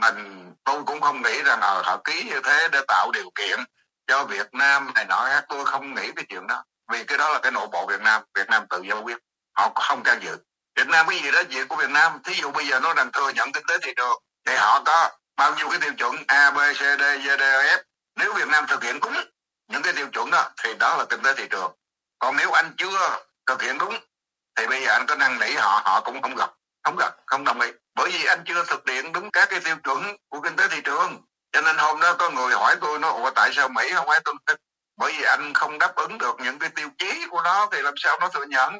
tôi cũng không nghĩ rằng họ ký như thế để tạo điều kiện cho Việt Nam này nọ. Tôi không nghĩ cái chuyện đó, vì cái đó là cái nội bộ Việt Nam tự giải quyết, họ không can dự. Việt Nam cái gì đó chuyện của Việt Nam. Thí dụ bây giờ nó đang thừa nhận kinh tế thị trường thì họ có bao nhiêu cái tiêu chuẩn A, B, C, D, G, D, E, F. Nếu Việt Nam thực hiện đúng những cái tiêu chuẩn đó thì đó là kinh tế thị trường. Còn nếu anh chưa thực hiện đúng thì bây giờ anh có năn nỉ họ cũng không đồng ý, bởi vì anh chưa thực hiện đúng các cái tiêu chuẩn của kinh tế thị trường. Cho nên hôm đó có người hỏi tôi nói tại sao Mỹ không phải tuân thủ, bởi vì anh không đáp ứng được những cái tiêu chí của nó thì làm sao nó thừa nhận.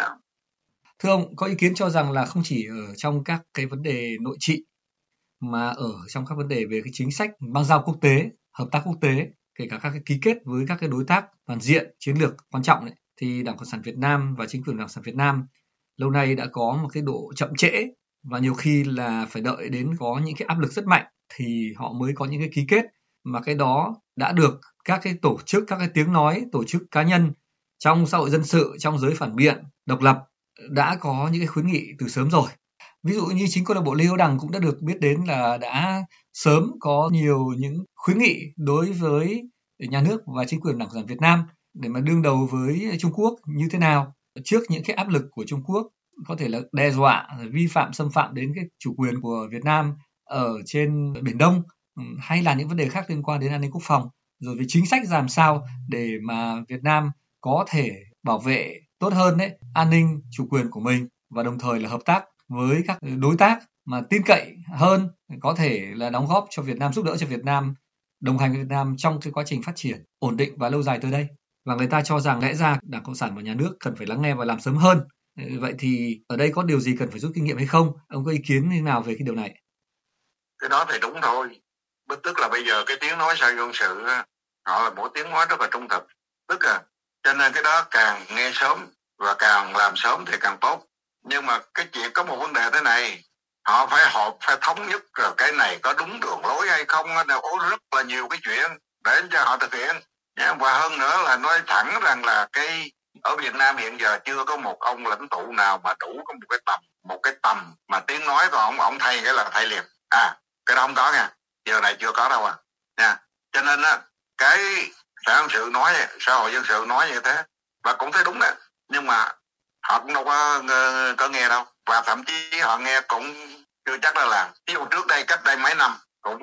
Thưa ông, có ý kiến cho rằng là không chỉ ở trong các cái vấn đề nội trị mà ở trong các vấn đề về cái chính sách bang giao quốc tế, hợp tác quốc tế, kể cả các cái ký kết với các cái đối tác toàn diện chiến lược quan trọng ấy, thì Đảng Cộng sản Việt Nam và chính quyền Đảng Cộng sản Việt Nam lâu nay đã có một cái độ chậm trễ, và nhiều khi là phải đợi đến có những cái áp lực rất mạnh thì họ mới có những cái ký kết, mà cái đó đã được các cái tổ chức, các cái tiếng nói, tổ chức cá nhân trong xã hội dân sự, trong giới phản biện độc lập đã có những cái khuyến nghị từ sớm rồi. Ví dụ như chính câu lạc bộ Lê Hữu Đằng cũng đã được biết đến là đã sớm có nhiều những khuyến nghị đối với nhà nước và chính quyền Đảng Cộng sản Việt Nam để mà đương đầu với Trung Quốc như thế nào trước những cái áp lực của Trung Quốc có thể là đe dọa, vi phạm, xâm phạm đến cái chủ quyền của Việt Nam ở trên Biển Đông, hay là những vấn đề khác liên quan đến an ninh quốc phòng, rồi về chính sách làm sao để mà Việt Nam có thể bảo vệ tốt hơn an ninh chủ quyền của mình, và đồng thời là hợp tác với các đối tác mà tin cậy hơn, có thể là đóng góp cho Việt Nam, giúp đỡ cho Việt Nam, đồng hành với Việt Nam trong cái quá trình phát triển ổn định và lâu dài tới đây. và người ta cho rằng lẽ ra Đảng Cộng sản và nhà nước cần phải lắng nghe và làm sớm hơn. Vậy thì ở đây có điều gì cần phải rút kinh nghiệm hay không? Ông có ý kiến như nào về cái điều này? Cái đó thì đúng thôi. Tức là bây giờ cái tiếng nói sau dân sự họ là một tiếng nói rất là trung thực. Tức là cho nên cái đó càng nghe sớm và càng làm sớm thì càng tốt. Nhưng mà cái chuyện có một vấn đề thế này, họ phải họp, phải thống nhất rồi cái này có đúng đường lối hay không, nó có rất là nhiều cái chuyện để cho họ thực hiện. Và hơn nữa là nói thẳng rằng là cái ở Việt Nam hiện giờ chưa có một ông lãnh tụ nào mà đủ có một cái tầm mà tiếng nói của ông thay cái là thay liền. Cái đó không có nha, giờ này chưa có đâu nha. Cho nên á, cái xã hội dân sự nói, xã hội dân sự nói như thế và cũng thấy đúng đó, nhưng mà họ cũng đâu có nghe đâu, và thậm chí họ nghe cũng chưa chắc là làm. Ví dụ trước đây, cách đây mấy năm, cũng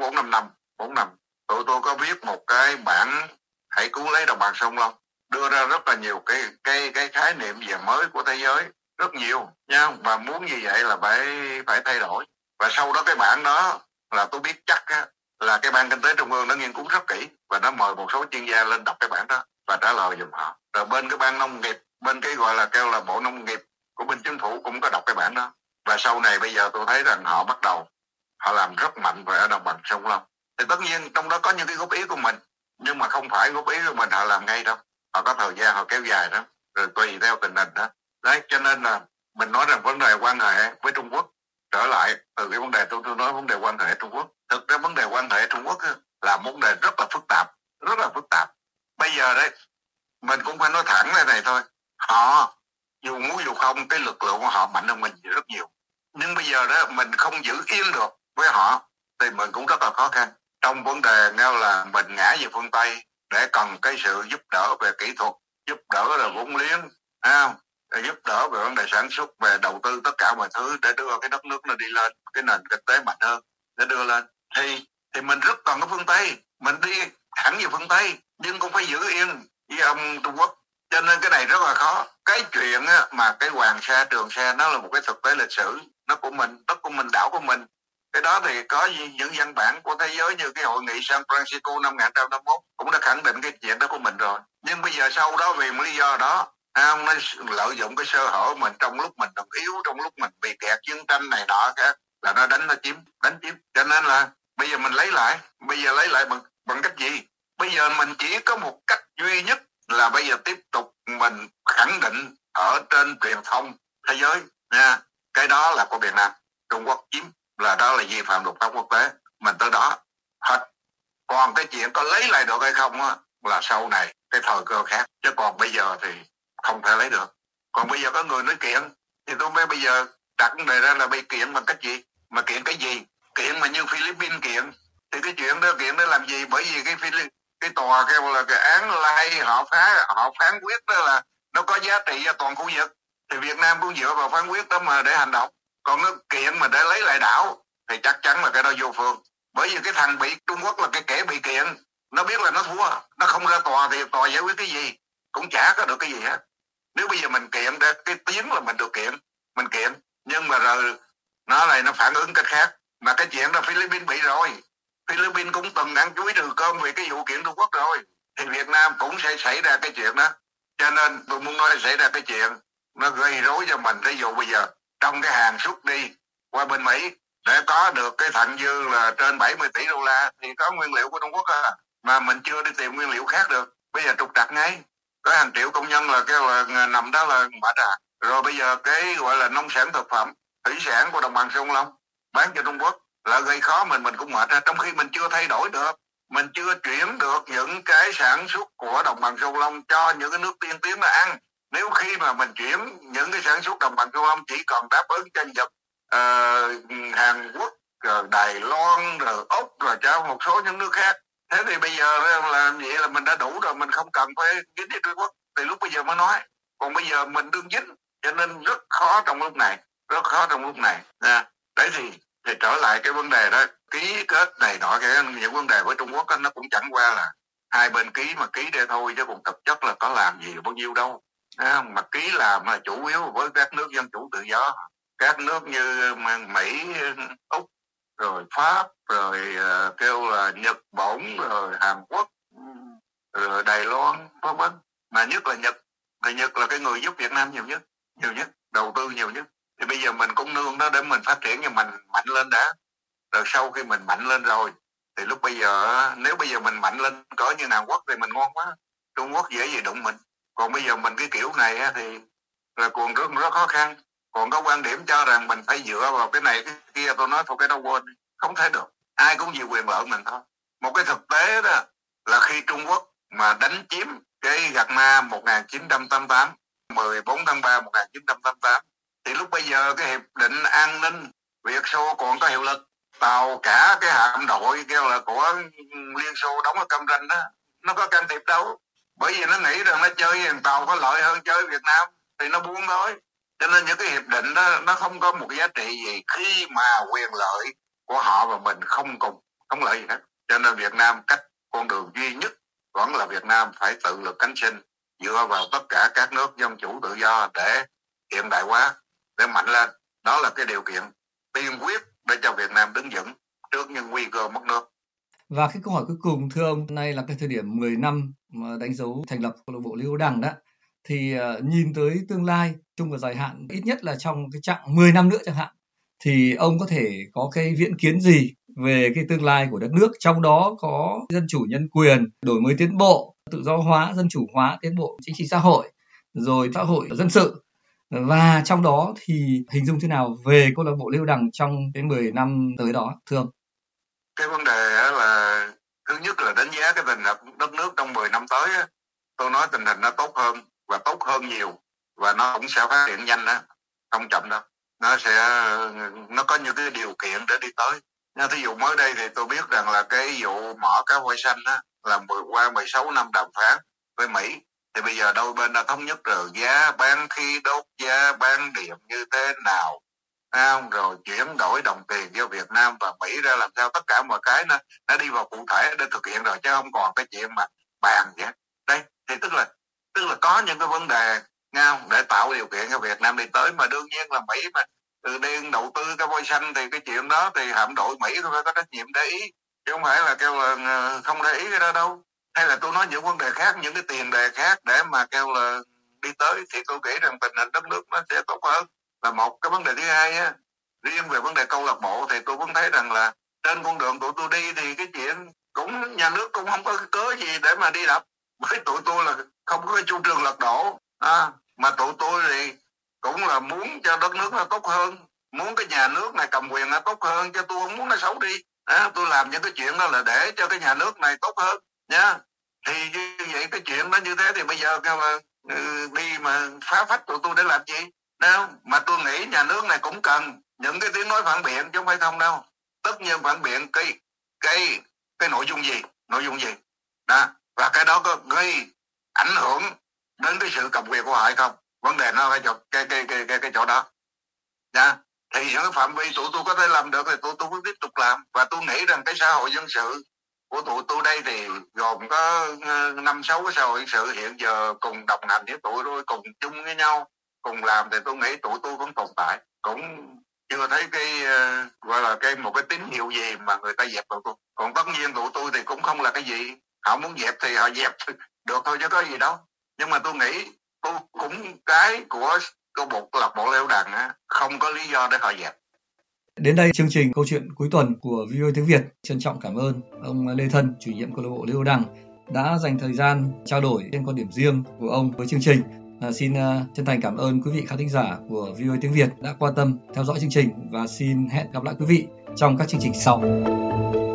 4 năm tụi tôi có viết một cái bản Hãy cứu lấy đồng bằng sông Long, đưa ra rất là nhiều cái khái niệm về mới của thế giới, rất nhiều nha, và muốn như vậy là phải thay đổi. Và sau đó cái bản đó là tôi biết chắc là cái ban kinh tế trung ương nó nghiên cứu rất kỹ và nó mời một số chuyên gia lên đọc cái bản đó và trả lời giùm họ. Rồi bên cái ban nông nghiệp, bên cái gọi là kêu là bộ nông nghiệp của bên chính phủ cũng có đọc cái bản đó. Và sau này bây giờ tôi thấy rằng họ bắt đầu họ làm rất mạnh về ở đồng bằng sông Long. Thì tất nhiên trong đó có những cái góp ý của mình, nhưng mà không phải góp ý của mình họ làm ngay đâu, họ có thời gian họ kéo dài đó, rồi tùy theo tình hình đó. Đấy, cho nên là mình nói rằng vấn đề quan hệ với Trung Quốc, trở lại từ cái vấn đề tôi nói vấn đề quan hệ Trung Quốc, thực ra vấn đề quan hệ Trung Quốc là vấn đề rất là phức tạp. Bây giờ đấy mình cũng phải nói thẳng cái này thôi, họ dù muốn dù không, cái lực lượng của họ mạnh hơn mình rất nhiều, nhưng bây giờ đó mình không giữ yên được với họ thì mình cũng rất là khó khăn. Trong vấn đề nghe là mình ngã về phương Tây để cần cái sự giúp đỡ về kỹ thuật, giúp đỡ là vốn liếng, giúp đỡ về vấn đề sản xuất, về đầu tư, tất cả mọi thứ để đưa cái đất nước nó đi lên, cái nền kinh tế mạnh hơn để đưa lên, thì mình rất cần cái phương Tây, mình đi thẳng về phương Tây nhưng cũng phải giữ yên với ông Trung Quốc. Cho nên cái này rất là khó. Cái chuyện mà cái Hoàng Sa, Trường Sa nó là một cái thực tế lịch sử, nó của mình, đất của mình, đảo của mình. Cái đó thì có những văn bản của thế giới như cái hội nghị San Francisco năm 1951 cũng đã khẳng định cái chuyện đó của mình rồi. Nhưng bây giờ sau đó vì một lý do đó, nó lợi dụng cái sơ hở mình trong lúc mình còn yếu, trong lúc mình bị kẹt chiến tranh này nọ khác, là nó đánh chiếm. Cho nên là bây giờ mình lấy lại bằng cách gì? Bây giờ mình chỉ có một cách duy nhất là bây giờ tiếp tục mình khẳng định ở trên truyền thông thế giới nha, cái đó là của Việt Nam, Trung Quốc chiếm, là đó là vi phạm luật pháp quốc tế, mình tới đó hết. Còn cái chuyện có lấy lại được hay không là sau này cái thời cơ khác, chứ còn bây giờ thì không thể lấy được. Còn bây giờ có người nói kiện thì tôi mới bây giờ đặt vấn đề ra là bị kiện bằng cách gì, mà kiện cái gì? Kiện mà như Philippines kiện thì cái chuyện đó kiện để làm gì? Bởi vì cái tòa kêu là cái án lai họ phán quyết đó là nó có giá trị cho toàn khu vực, thì Việt Nam cũng dựa vào phán quyết đó mà để hành động. Còn nó kiện mà để lấy lại đảo thì chắc chắn là cái đó vô phương. Bởi vì cái thằng bị Trung Quốc là cái kẻ bị kiện, nó biết là nó thua, nó không ra tòa thì tòa giải quyết cái gì, cũng chả có được cái gì hết. Nếu bây giờ mình kiện để cái tiếng là mình được kiện, mình kiện, nhưng mà rồi nó phản ứng cách khác. Mà cái chuyện đó Philippines bị rồi, Philippines cũng từng ăn chuối trừ cơm vì cái vụ kiện Trung Quốc rồi, thì Việt Nam cũng sẽ xảy ra cái chuyện đó. Cho nên tôi muốn nói xảy ra cái chuyện nó gây rối cho mình. Ví dụ bây giờ trong cái hàng xuất đi qua bên Mỹ để có được cái thặng dư là trên 70 tỷ đô la thì có nguyên liệu của Trung Quốc mà mình chưa đi tìm nguyên liệu khác được. Bây giờ trục trặc ngay, có hàng triệu công nhân là kêu là nằm đó là mệt rồi bây giờ cái gọi là nông sản thực phẩm, thủy sản của đồng bằng sông Long bán cho Trung Quốc là gây khó mình cũng mệt ra, trong khi mình chưa thay đổi được, mình chưa chuyển được những cái sản xuất của đồng bằng sông Long cho những cái nước tiên tiến nó ăn. Nếu khi mà mình chuyển những cái sản xuất đồng bằng sông Long chỉ còn đáp ứng cho Nhật, Hàn Quốc, rồi Đài Loan, rồi Úc, rồi cho một số những nước khác, thế thì bây giờ là vậy là mình đã đủ rồi, mình không cần phải dính với Trung Quốc, thì lúc bây giờ mới nói. Còn bây giờ mình đương dính, cho nên rất khó trong lúc này. Đấy thì trở lại cái vấn đề đó, ký kết này nọ, cái những vấn đề với Trung Quốc đó, nó cũng chẳng qua là hai bên ký mà ký để thôi, chứ còn thực chất là có làm gì bao nhiêu đâu. Mà ký làm mà chủ yếu với các nước dân chủ tự do, các nước như Mỹ, Úc, rồi Pháp, rồi kêu là Nhật Bản, rồi Hàn Quốc, rồi Đài Loan, vân vân. mà nhất là Nhật. Người Nhật là cái người giúp Việt Nam nhiều nhất, đầu tư nhiều nhất. Thì bây giờ mình cũng nương đó để mình phát triển, nhưng mình mạnh lên đã. Rồi sau khi mình mạnh lên rồi thì lúc bây giờ nếu bây giờ mình mạnh lên cỡ như Hàn Quốc thì mình ngon quá. Trung Quốc dễ gì đụng mình. Còn bây giờ mình cái kiểu này thì là còn rất khó khăn. Còn có quan điểm cho rằng mình phải dựa vào cái này cái kia, tôi nói thôi cái đó quên, không thể được. Ai cũng vì quyền lợi mình thôi. Một cái thực tế đó là khi Trung Quốc mà đánh chiếm cái Gạc Ma 1988, 14 tháng 3 1988, thì lúc bây giờ cái hiệp định an ninh Việt Xô còn có hiệu lực. Tàu cả cái hạm đội kêu là của Liên Xô đóng ở Cam Ranh đó, nó có can thiệp đâu. Bởi vì nó nghĩ rằng nó chơi với tàu có lợi hơn chơi Việt Nam thì nó buông thôi. Cho nên những cái hiệp định đó nó không có một giá trị gì khi mà quyền lợi của họ và mình không lợi gì hết. Cho nên Việt Nam cách con đường duy nhất vẫn là Việt Nam phải tự lực cánh sinh, dựa vào tất cả các nước dân chủ tự do để hiện đại hóa, để mạnh lên. Đó là cái điều kiện tiên quyết để cho Việt Nam đứng vững trước những nguy cơ mất nước. Và cái câu hỏi cuối cùng thưa ông, nay là cái thời điểm 10 năm mà đánh dấu thành lập câu lạc bộ Liêu Đằng đó, thì nhìn tới tương lai chung và dài hạn, ít nhất là trong cái chặng 10 năm nữa chẳng hạn, thì ông có thể có cái viễn kiến gì về cái tương lai của đất nước, trong đó có dân chủ nhân quyền, đổi mới tiến bộ, tự do hóa, dân chủ hóa, tiến bộ chính trị xã hội, rồi xã hội dân sự, và trong đó thì hình dung thế nào về câu lạc bộ Liêu Đằng trong cái 10 năm tới đó thưa ông? Cái vấn đề là thứ nhất là đánh giá cái tình hình đất nước trong 10 năm tới. Tôi nói tình hình nó tốt hơn và tốt hơn nhiều, và nó cũng sẽ phát triển nhanh đó, không chậm đâu. Nó có những cái điều kiện để đi tới. Thí dụ mới đây thì tôi biết rằng là cái vụ mỏ cá voi xanh đó là qua 16 năm đàm phán với Mỹ, thì bây giờ đôi bên đã thống nhất rồi giá bán khí đốt, giá bán điện như thế nào, rồi chuyển đổi đồng tiền giữa Việt Nam và Mỹ ra làm sao, tất cả mọi cái nó đi vào cụ thể để thực hiện rồi, chứ không còn cái chuyện mà bàn vậy. Đây thì tức là có những cái vấn đề để tạo điều kiện cho Việt Nam đi tới, mà đương nhiên là Mỹ mà đi đầu tư cái voi xanh thì cái chuyện đó thì hạm đội Mỹ phải có trách nhiệm để ý, chứ không phải là kêu là không để ý cái đó đâu. Hay là tôi nói những vấn đề khác, những cái tiền đề khác để mà kêu là đi tới, thì tôi nghĩ rằng tình hình đất nước nó sẽ tốt hơn là một. Cái vấn đề thứ hai á, riêng về vấn đề câu lạc bộ thì tôi vẫn thấy rằng là trên con đường tụi tôi đi thì cái chuyện cũng nhà nước cũng không có cái cớ gì để mà đi đập, với tụi tôi là không có cái chủ trương lật đổ, mà tụi tôi thì cũng là muốn cho đất nước nó tốt hơn, muốn cái nhà nước này cầm quyền nó tốt hơn, chứ tôi không muốn nó xấu đi. Tôi làm những cái chuyện đó là để cho cái nhà nước này tốt hơn nha. Thì như vậy cái chuyện đó như thế thì bây giờ kêu là đi mà phá phách tụi tôi để làm gì? Mà tôi nghĩ nhà nước này cũng cần những cái tiếng nói phản biện chứ không phải không đâu. Tất nhiên phản biện cái nội dung gì đó, và cái đó có gây ảnh hưởng đến cái sự cầm quyền của họ hay không, vấn đề nó phải chọn cái chỗ đó. Thì những cái phạm vi tụi tôi có thể làm được thì tụi tôi vẫn tiếp tục làm. Và tôi nghĩ rằng cái xã hội dân sự của tụi tôi đây thì gồm có 5-6 cái xã hội dân sự hiện giờ cùng đồng hành với tụi tôi, cùng chung với nhau, cùng làm, thì tôi nghĩ tụi tôi vẫn tồn tại, cũng chưa thấy cái gọi là một cái tín hiệu gì mà người ta dẹp tụi tôi. Còn tất nhiên tụi tôi thì cũng không là cái gì, họ muốn dẹp thì họ dẹp được thôi chứ có gì đâu. Nhưng mà tôi nghĩ tôi cũng cái của câu lạc bộ Liêu Đằng không có lý do để họ dẹp. Đến đây chương trình câu chuyện cuối tuần của VOA tiếng Việt trân trọng cảm ơn ông Lê Thân, chủ nhiệm câu lạc bộ Liêu Đằng, đã dành thời gian trao đổi trên quan điểm riêng của ông với chương trình. Xin chân thành cảm ơn quý vị khán thính giả của VOA tiếng Việt đã quan tâm theo dõi chương trình, và xin hẹn gặp lại quý vị trong các chương trình sau.